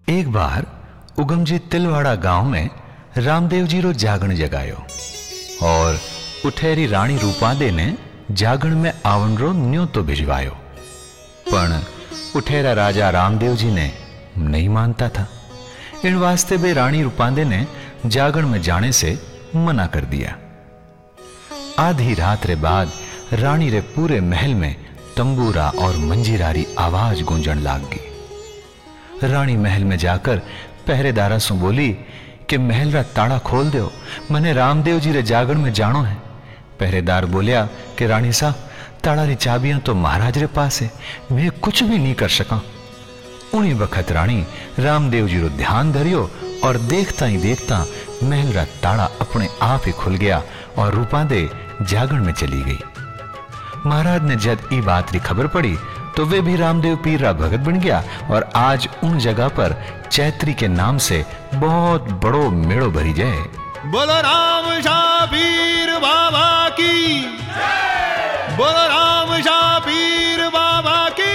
एक बार उगमजी तिलवाड़ा गांव में रामदेव जी रो जागण जगायो और उठेरी रानी रूपादे ने जागण में आवण रो न्योतो भिजवायो, पण उठेरा राजा रामदेव जी ने नहीं मानता था। इन वास्ते बे रानी रूपादे ने जागण में जाने से मना कर दिया। आधी रात रे बाद रानी रे पूरे महल में तंबूरा और मंजीरारी आवाज गूंजन लाग गई। रानी महल में जाकर पहरेदारा से बोली कि महल रा ताड़ा खोल दो, मने रामदेव जी रे जागण में जानो है। पहरेदार बोलिया कि रानी साहब, ताड़ा री चाबियां तो महाराज रे पास है, मैं कुछ भी नहीं कर सका। उन्हीं वक्त रानी रामदेव जी रो ध्यान धरियो और देखता ही देखता महल रा ताड़ा अपने आप ही खुल गया और रूपादे जागण में चली गई। महाराज ने जब ई बात री खबर पड़ी तो वे भी रामदेव पीर रा भगत बन गया और आज उन जगह पर चैत्री के नाम से बहुत बड़ो मेड़ो भरी जाए। बोलो राम शाह पीर बाबा की, बोलो राम शाह पीर बाबा की।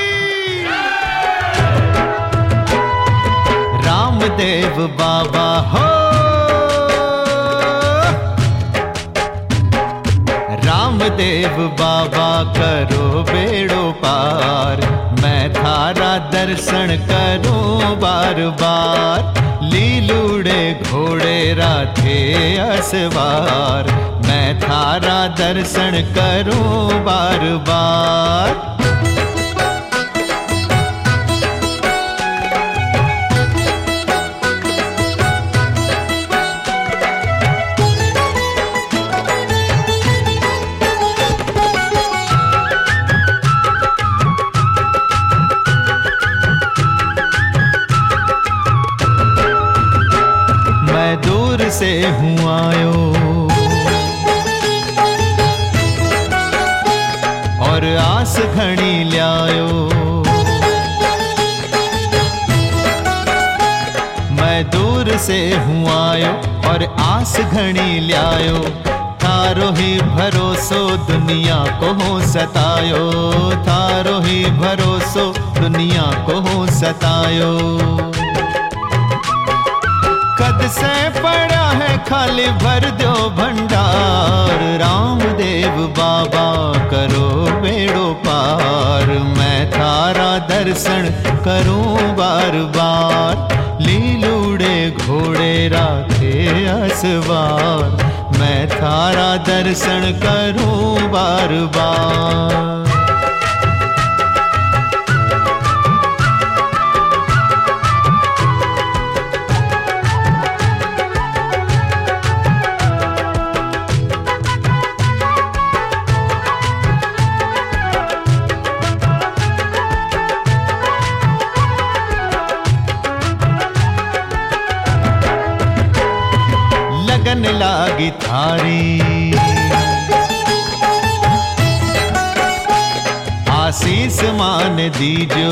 रामदेव बाबा हो, रामदेव बाबा करो बेड़ो पार, मैं थारा दर्शन करूं बार बार। लीलूड़े घोड़े राधे असवार, मैं थारा दर्शन करूं बार बार। से हूँ आयो और आस घनी ल्यायो, मैं दूर से हूँ आयो और आस घनी ल्यायो। थारो ही भरोसो दुनिया को हो सतायो, थारो ही भरोसो दुनिया को हो सतायो। कद से पड़ा है खाली भर दो भंडार, रामदेव बाबा करो बेड़ो पार, मैं थारा दर्शन करूं बार बार। लीलूड़े घोड़े राधे असवार, मैं थारा दर्शन करूं बार बार। लगन लागी थारी आशीष मान दीजो,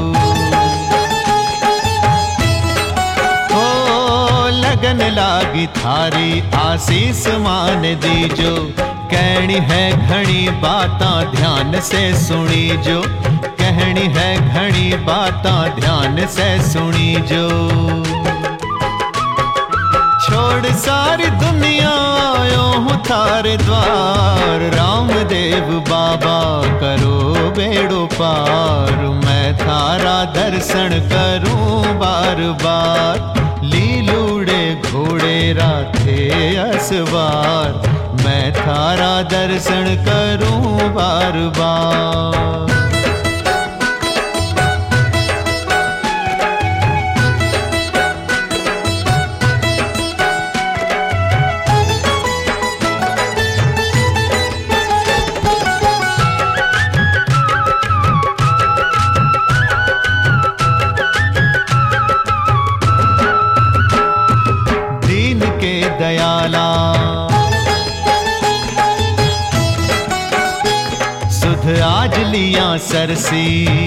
ओ लगन लागी थारी आशीष मान दीजो। कहनी है घनी बातां ध्यान से सुनी जो, कहनी है घनी बातां ध्यान से सुनी जो। छोड़ सारी दुनिया आयो हूँ थारे द्वार, रामदेव बाबा करो बेड़ो पार, मैं थारा दर्शन करूं बार बार। लीलूड़े घोड़े राधे असवार, मैं थारा दर्शन करूं बार बार। दयाला सुध आज लिया सरसी,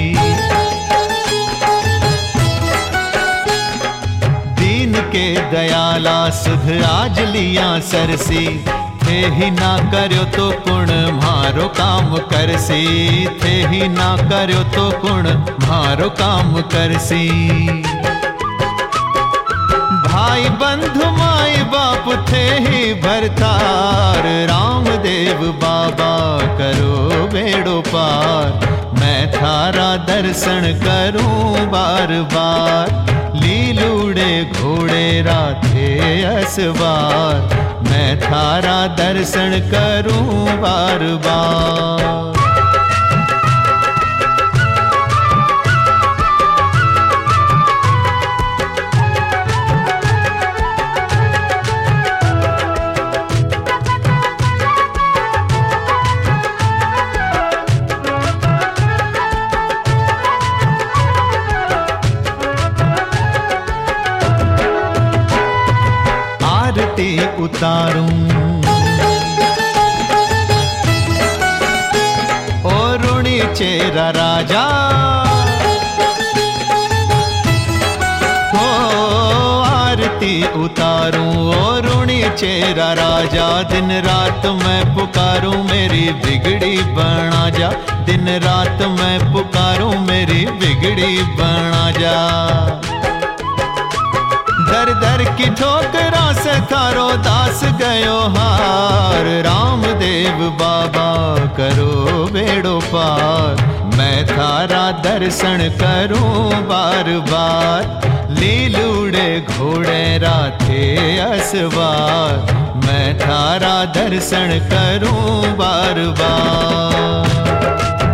दीन के दयाला सुध आज लिया सरसी। थे ही ना करो तो कुण मारो काम करसी, थे ही ना करो तो कुण मारो काम करसी। ही भरतार, रामदेव बाबा करो बेड़ो पार। मैं थारा दर्शन करूं बार बार, लीलूड़े घोड़े राथे असवार। मैं थारा दर्शन करूं बार बार। आरती उतारूं और ऋणी चेरा राजा, हो आरती उतारूं और ऋणी चेरा राजा। दिन रात मैं पुकारूं मेरी बिगड़ी बना जा, दिन रात मैं पुकारूं मेरी बिगड़ी बना जा। दर दर की ठोकरा से थारो दास गयो हार, रामदेव बाबा करो बेड़ो पार। मैं थारा दर्शन करूं बार बार, लीलूड़े घोड़े राथे असवार। मैं थारा दर्शन करूं बार बार।